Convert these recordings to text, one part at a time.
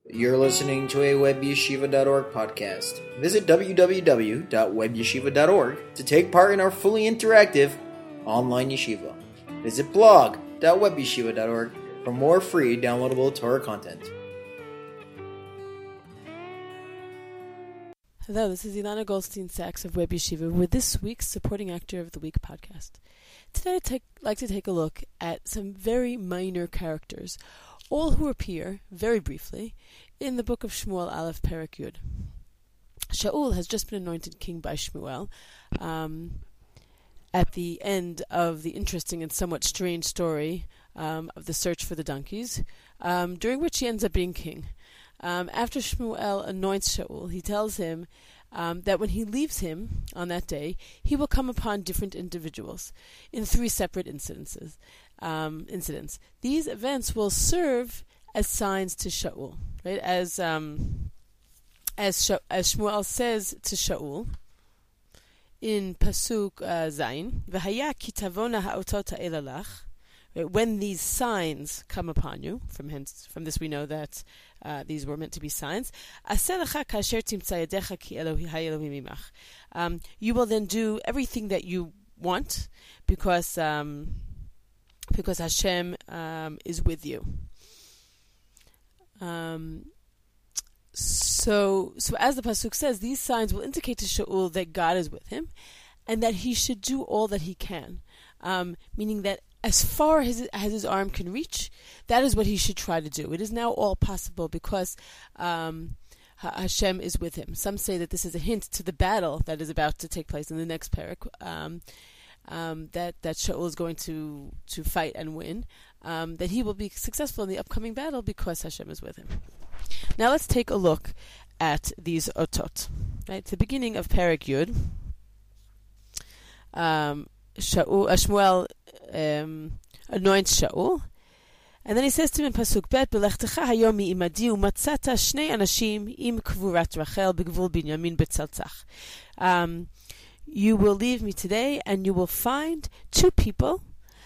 You're listening to a webyeshiva.org podcast. Visit www.webyeshiva.org to take part in our fully interactive online yeshiva. Visit blog.webyeshiva.org for more free downloadable Torah content. Hello, this is Ilana Goldstein-Sachs of Web Yeshiva with this week's Supporting Actor of the Week podcast. Today I'd like to take a look at some very minor characters, all who appear, very briefly, in the book of Shmuel Aleph Perek Yud. Shaul has just been anointed king by Shmuel at the end of the interesting and somewhat strange story of the search for the donkeys, during which he ends up being king. After Shmuel anoints Shaul, he tells him that when he leaves him on that day, he will come upon different individuals in three separate incidents. These events will serve as signs to Shaul, right? As Shmuel says to Shaul in Pasuk Zayin, "V'haya ki tavona ha'otot ha'ela lach." When these signs come upon you, from this we know that these were meant to be signs. You will then do everything that you want because Hashem is with you. So as the pasuk says, these signs will indicate to Shaul that God is with him, and that he should do all that he can. Meaning that as far as his arm can reach, that is what he should try to do. It is now all possible because Hashem is with him. Some say that this is a hint to the battle that is about to take place in the next parak, that Shaul is going to fight and win, that he will be successful in the upcoming battle because Hashem is with him. Now let's take a look at these otot. Right, the beginning of Perek Yud. Shmuel anoints Shaul, and then he says to him in Pasuk Bet, "Belechtecha hayom mi'imadi umatzata shnei anashim im kvurat Rachel begvul Binyamin betzaltzach." You will leave me today, and you will find two people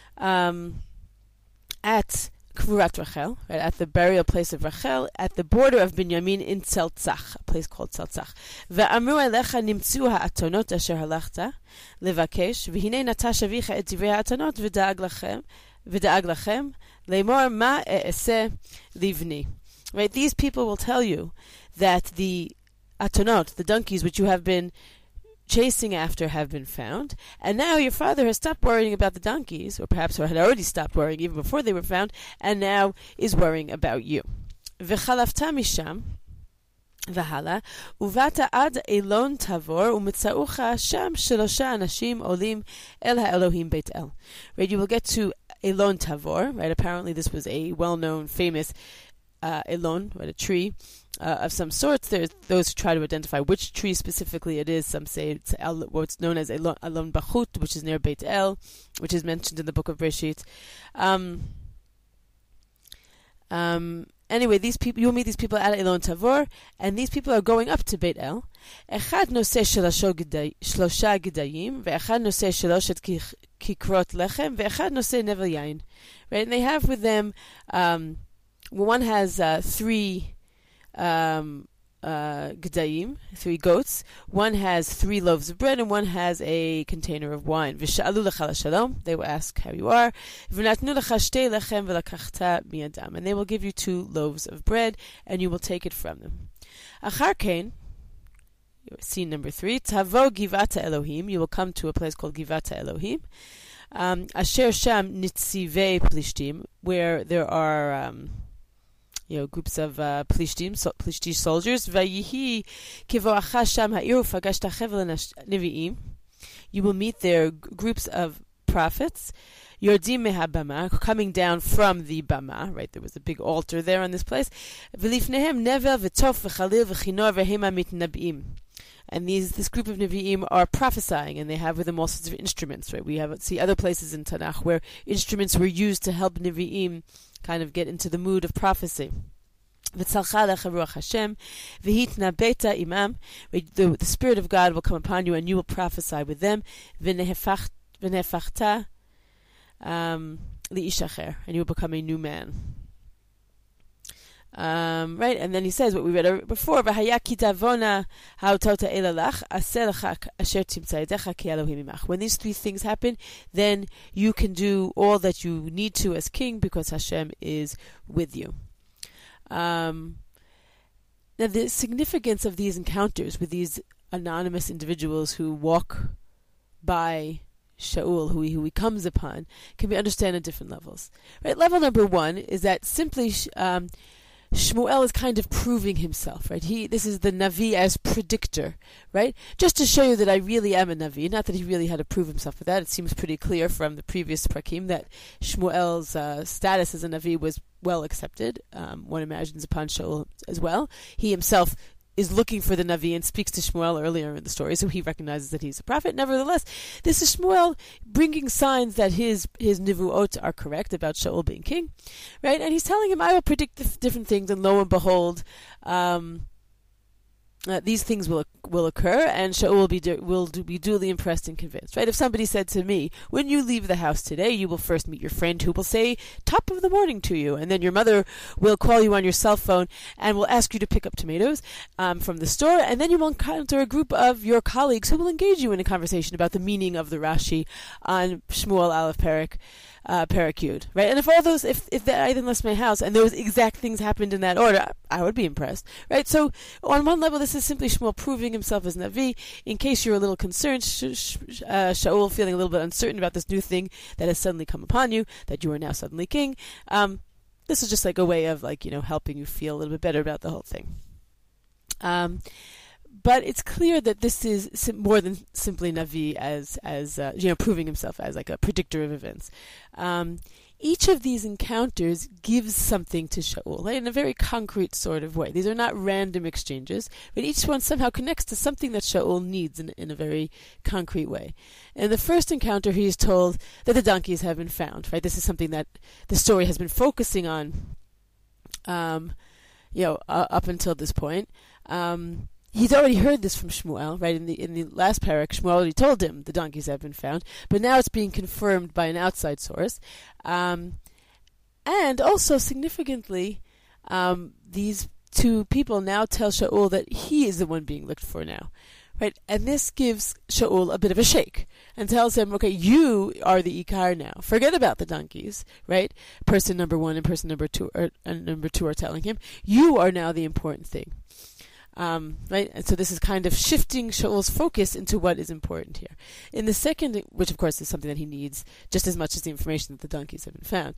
at Kvurat Rachel, right, at the burial place of Rachel, at the border of Binyamin in Tzaltzach, a place called Tzaltzach. Ve'amru elecha nimtzu ha'atonot asher halachta levakesh, v'hinei natash avicha et divrei ha'atonot v'da'ag lachem le'mor ma e'eseh livni. Right, these people will tell you that the atonot, the donkeys which you have been chasing after, have been found, and now your father has stopped worrying about the donkeys, or perhaps had already stopped worrying even before they were found, and now is worrying about you. V'chalavta misham v'hala uvata ad elon tavor umitzaucha sham shelosha anashim olim el ha'elohim Beit El. Right, you will get to Elon Tavor. Right, apparently this was a well-known, famous elon, right, a tree of some sorts. There's those who try to identify which tree specifically it is. Some say it's what's known as Elon Bachut, which is near Beit El, which is mentioned in the book of Breshit. Anyway, these people, you'll meet these people at Elon Tavor, and these people are going up to Beit El. Echad noseh shlosha gedayim, ve'echad noseh sheloshet kikrot lechem, ve'echad noseh nevel yain. Right, and they have with them. One has three gedayim, three goats. One has 3 loaves of bread, and one has a container of wine. V'sha'alu lecha shalom. They will ask how you are. V'natnu lecha shtei lechem v'lakachta miyadam. And they will give you 2 loaves of bread, and you will take it from them. Achar kein, scene number 3. Tavo givata Elohim. You will come to a place called Givata Elohim. Asher sham nitzivei plishtim, where there are groups of Plishti soldiers. Vayihi kivoacha sham ha'iru fagashta chevel nevi'im. You will meet their groups of prophets. Yordim mehabama, coming down from the bama. Right, there was a big altar there on this place. V'lifnehem nevel v'tof v'chalil v'chinor v'hema mitnabim. And this group of Nevi'im are prophesying, and they have with them all sorts of instruments. Right, we see other places in Tanakh where instruments were used to help Nevi'im kind of get into the mood of prophecy. The Spirit of God will come upon you, and you will prophesy with them. And you will become a new man. Right, and then he says what we read before, "V'haya kitavona ha'otota elalach aseh lecha asher timtza yedecha ki Elohim imach." When these three things happen, then you can do all that you need to as king because Hashem is with you. Now, the significance of these encounters with these anonymous individuals who walk by Shaul, who he comes upon, can be understood at different levels. Right, level number one is that simply Shmuel is kind of proving himself, right? This is the Navi as predictor, right? Just to show you that I really am a Navi, not that he really had to prove himself with that. It seems pretty clear from the previous Prakim that Shmuel's status as a Navi was well accepted. One imagines upon Shaul as well. He himself is looking for the Navi and speaks to Shmuel earlier in the story, so he recognizes that he's a prophet. Nevertheless, this is Shmuel bringing signs that his nivuot are correct about Shaul being king, right? And he's telling him, I will predict the different things, and lo and behold, these things will occur, and Shaul will be duly impressed and convinced. Right? If somebody said to me, "When you leave the house today, you will first meet your friend who will say top of the morning to you, and then your mother will call you on your cell phone and will ask you to pick up tomatoes from the store, and then you will encounter a group of your colleagues who will engage you in a conversation about the meaning of the Rashi on Shmuel Aleph Perek Yud, right? And if I then left my house and those exact things happened in that order, I would be impressed, right? So on one level, this is simply Shmuel proving himself as Navi. In case you're a little concerned, Shaul feeling a little bit uncertain about this new thing that has suddenly come upon you, that you are now suddenly king. This is just like a way of helping you feel a little bit better about the whole thing. But it's clear that this is more than simply Navi as proving himself as like a predictor of events. Each of these encounters gives something to Shaul, right, in a very concrete sort of way. These are not random exchanges, but each one somehow connects to something that Shaul needs in a very concrete way. In the first encounter, he is told that the donkeys have been found, right? This is something that the story has been focusing on, up until this point. He's already heard this from Shmuel, right? In the last parak, Shmuel already told him the donkeys have been found, but now it's being confirmed by an outside source. And also, significantly, these two people now tell Shaul that he is the one being looked for now, right? And this gives Shaul a bit of a shake and tells him, okay, you are the Ikar now. Forget about the donkeys, right? Person number one and person number two are telling him, you are now the important thing. Right, and so this is kind of shifting Shaul's focus into what is important here. In the second, which of course is something that he needs just as much as the information that the donkeys have been found.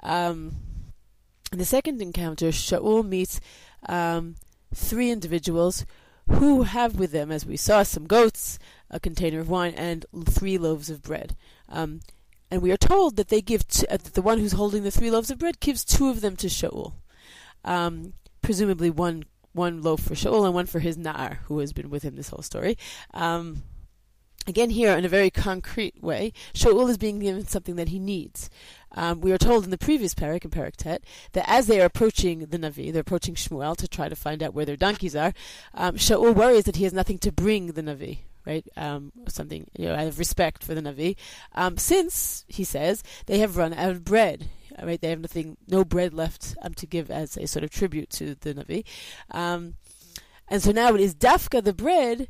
In the second encounter, Shaul meets three individuals who have with them, as we saw, some goats, a container of wine, and 3 loaves of bread. And we are told that they give the one who's holding the 3 loaves of bread gives 2 of them to Shaul, presumably one loaf for Shaul and one for his Na'ar, who has been with him this whole story. Again, here, in a very concrete way, Shaul is being given something that he needs. We are told in the previous parak, in Parak Tet, that as they are approaching the Navi, they're approaching Shmuel to try to find out where their donkeys are, Shaul worries that he has nothing to bring the Navi, right? Something, out of respect for the Navi, since, he says, they have run out of bread. Right, they have no bread left to give as a sort of tribute to the Navi, and so now it is dafka, the bread,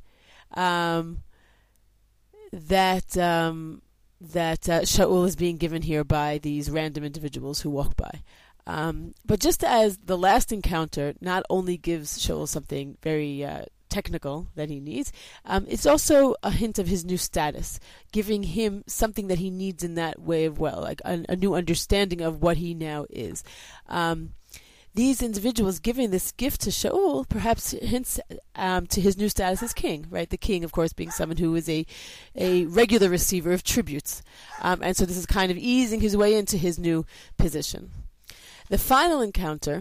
that Shaul is being given here by these random individuals who walk by. But just as the last encounter not only gives Shaul something very technical that he needs, it's also a hint of his new status, giving him something that he needs in that way of like a new understanding of what he now is. These individuals giving this gift to Shaul perhaps hints to his new status as king, right? The king, of course, being someone who is a regular receiver of tributes. And so this is kind of easing his way into his new position. The final encounter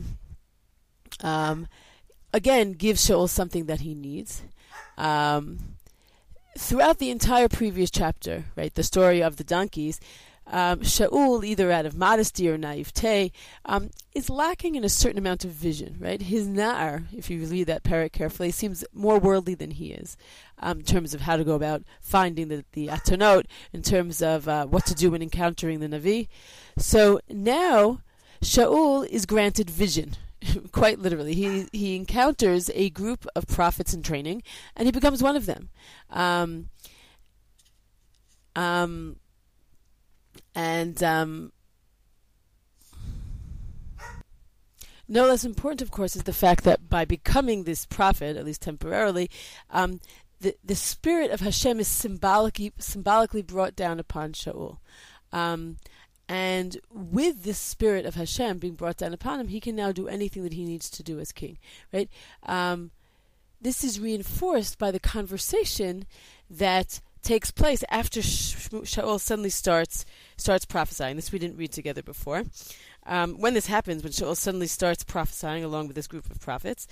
again gives Shaul something that he needs. Throughout the entire previous chapter, right, the story of the donkeys, Shaul, either out of modesty or naivete, is lacking in a certain amount of vision, right? His Na'ar, if you read that parak carefully, seems more worldly than he is, in terms of how to go about finding the atonot, in terms of what to do when encountering the Navi. So now, Shaul is granted vision. quite literally. He encounters a group of prophets in training, and he becomes one of them. No less important, of course, is the fact that by becoming this prophet, at least temporarily, the spirit of Hashem is symbolically brought down upon Shaul. And with this spirit of Hashem being brought down upon him, he can now do anything that he needs to do as king. Right? This is reinforced by the conversation that takes place after Shaul suddenly starts prophesying. This we didn't read together before. When this happens, when Shaul suddenly starts prophesying along with this group of prophets,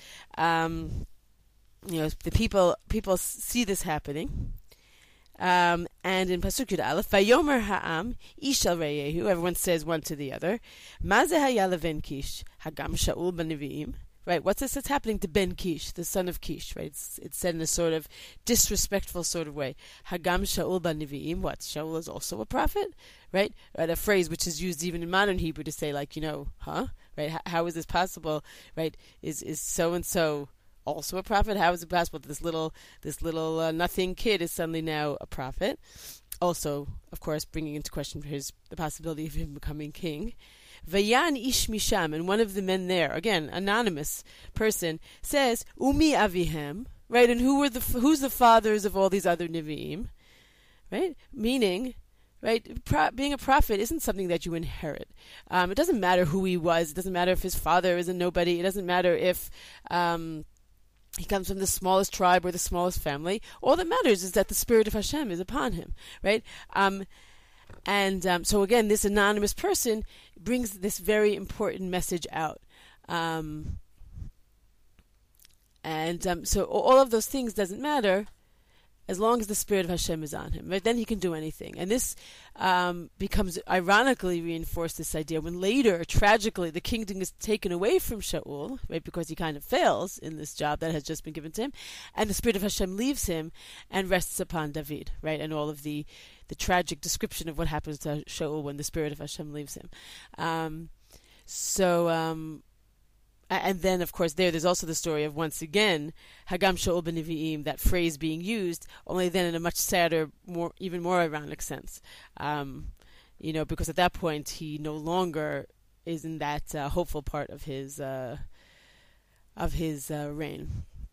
the people see this happening. And in Pasuk Yud Aleph, Vayomer ha'am ish al reyehu, everyone says one to the other, Ma ze haya leven Kish, hagam Shaul b'nevi'im. Right, what's this that's happening to Ben Kish, the son of Kish, right? It's said in a sort of disrespectful sort of way. Hagam Shaul b'nevi'im, what? Shaul is also a prophet? Right? A phrase which is used even in modern Hebrew to say, like, huh? Right? How is this possible? Right? Is so-and-so also a prophet? How is it possible that this little nothing kid is suddenly now a prophet? Also, of course, bringing into question the possibility of him becoming king. Vayan ish misham, and one of the men there, again, anonymous person, says, Umi avihem, right? And who's the fathers of all these other Nevi'im? Right? Meaning, right, being a prophet isn't something that you inherit. It doesn't matter who he was. It doesn't matter if his father is a nobody. It doesn't matter if he comes from the smallest tribe or the smallest family. All that matters is that the spirit of Hashem is upon him, right? So again, this anonymous person brings this very important message out. So all of those things doesn't matter as long as the spirit of Hashem is on him. Right? Then he can do anything. And this becomes ironically reinforced, this idea, when later, tragically, the kingdom is taken away from Shaul, right, because he kind of fails in this job that has just been given to him, and the spirit of Hashem leaves him and rests upon David, right, and all of the tragic description of what happens to Shaul when the spirit of Hashem leaves him. And then, of course, there's also the story of, once again, Hagam Shaul b'nevi'im, that phrase being used, only then in a much sadder, even more ironic sense. Because at that point, he no longer is in that hopeful part of his reign.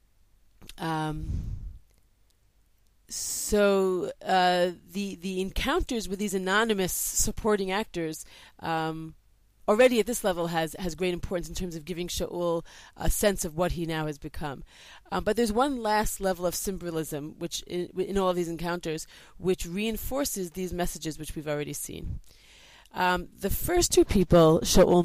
So the encounters with these anonymous supporting actors already at this level has great importance in terms of giving Shaul a sense of what he now has become. But there's one last level of symbolism which in all of these encounters which reinforces these messages which we've already seen. The first two people Shaul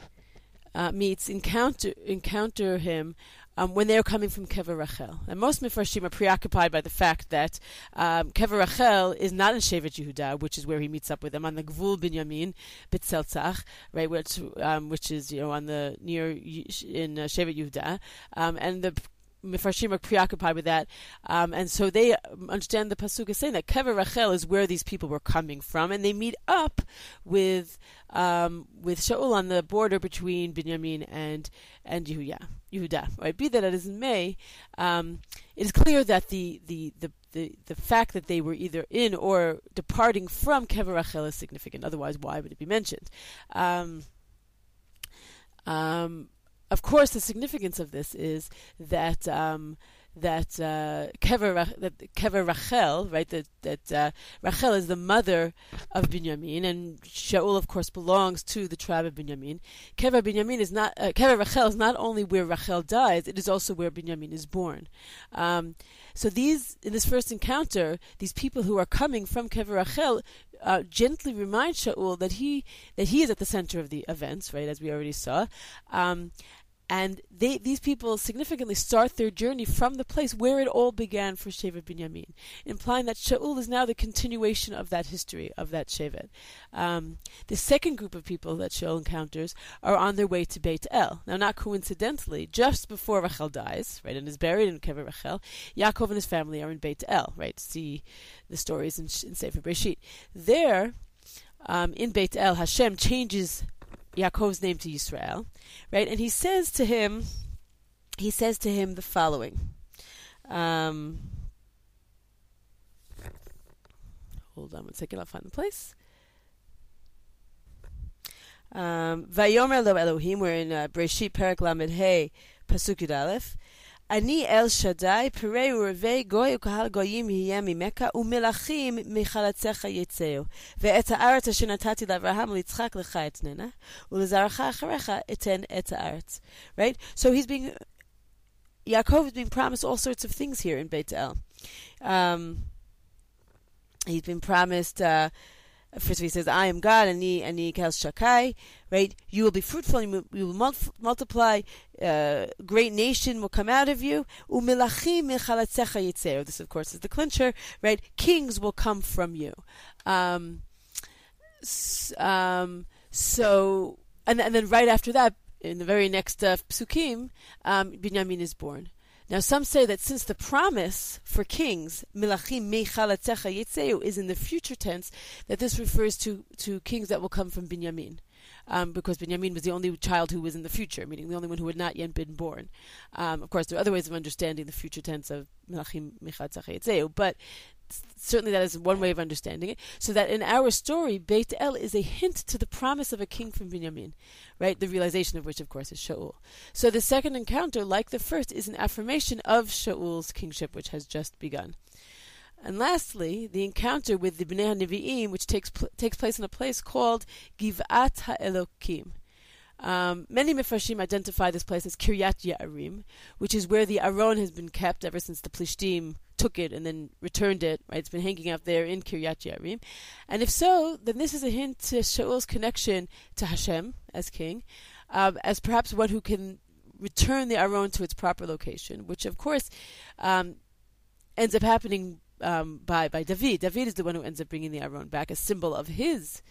encounter him when they are coming from Kever Rachel. And most Mefarshim are preoccupied by the fact that Kever Rachel is not in Shevet Yehuda, which is where he meets up with them, on the Gvul Binyamin, B'Tzeltzach, right, which is on the near in Shevet Yehuda, and the Mefarshim are preoccupied with that, and so they understand the pasuk is saying that Kever Rachel is where these people were coming from, and they meet up with Shaul on the border between Binyamin and Yehuda. Right? Be that as it may, it is clear that the fact that they were either in or departing from Kever Rachel is significant. Otherwise, why would it be mentioned? Of course, the significance of this is that Kever Rachel, right? That Rachel is the mother of Binyamin, and Shaul, of course, belongs to the tribe of Binyamin. Kever Rachel is not only where Rachel dies; it is also where Binyamin is born. So in this first encounter, these people who are coming from Kever Rachel gently remind Shaul that he is at the center of the events, right? As we already saw. And these people significantly start their journey from the place where it all began for Shevet Binyamin, implying that Shaul is now the continuation of that history, of that Shevet. The second group of people that Shaul encounters are on their way to Beit El. Now, not coincidentally, just before Rachel dies, right, and is buried in Kever Rachel, Yaakov and his family are in Beit El, right? See the stories in Sefer Breshit. There, in Beit El, Hashem changes Yaakov's name to Yisrael, right? And he says to him the following. Hold on one second, I'll find the place. Vayomer lo Elohim, we're in Breshit Perek Lamed Hey, Pasuk Yud Aleph. Ani El Shaddai, Perei Urevei Goy Ukahal Goyim Yiyeh Mimeka Umelachim Michalatzecha Yetzeu Ve'et ha'aretz asher natati l'Avraham litzchak lecha etnena ulezarecha acharecha eten et ha'aretz. Right? So Yaakov is being promised all sorts of things here in Beit El. He's been promised, first he says, I am God, Ani Kel Shakai, right? You will be fruitful, and you will multiply, great nation will come out of you. Umilachim michalatzecha yitzeru. This, of course, is the clincher, right? Kings will come from you. So, and then right after that, in the very next psukim, Binyamin is born. Now, some say that since the promise for kings, milachim mechalatzecha yitzeu, is in the future tense, that this refers to kings that will come from Binyamin. Because Binyamin was the only child who was in the future, meaning the only one who had not yet been born. Of course, there are other ways of understanding the future tense of milachim mechalatzecha yitzeu, but certainly that is one way of understanding it. So that in our story, Beit El is a hint to the promise of a king from Binyamin, right? The realization of which, of course, is Shaul. So the second encounter, like the first, is an affirmation of Shaul's kingship, which has just begun. And lastly, the encounter with the Bnei HaNevi'im, which takes place in a place called Givat HaElokim. Many Mefarshim identify this place as Kiryat Ye'arim, which is where the Aron has been kept ever since the Plishtim took it and then returned it. Right, it's been hanging out there in Kiryat Ye'arim, and if so, then this is a hint to Shaul's connection to Hashem as king, as perhaps one who can return the Aron to its proper location, which of course ends up happening by David. David is the one who ends up bringing the Aron back, a symbol of his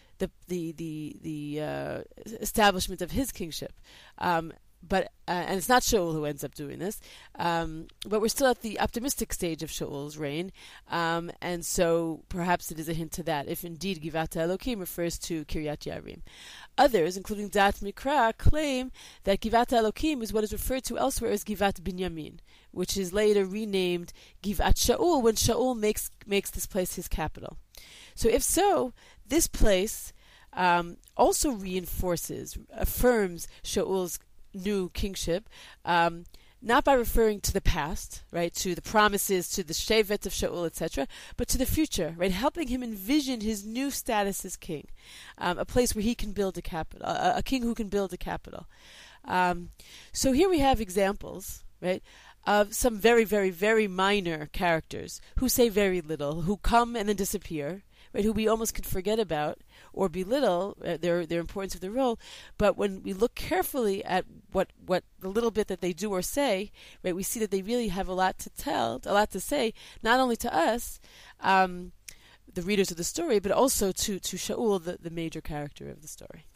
the establishment of his kingship. But and it's not Shaul who ends up doing this, but we're still at the optimistic stage of Shaul's reign, and so perhaps it is a hint to that, if indeed Givat Elokim refers to Kiryat Ye'arim. Others, including Dat Mikra, claim that Givat Elokim is what is referred to elsewhere as Givat Binyamin, which is later renamed Givat Shaul when Shaul makes this place his capital. So if so, this place also affirms Shaul's new kingship, not by referring to the past, right, to the promises, to the shevet of Shaul, etc., but to the future, right, helping him envision his new status as king, a place where he can build a capital, a king who can build a capital. So here we have examples, right, of some very, very, very minor characters who say very little, who come and then disappear, right, who we almost could forget about or belittle their importance of their role. But when we look carefully at what the little bit that they do or say, right, we see that they really have a lot to say, not only to us, the readers of the story, but also to Shaul, the major character of the story.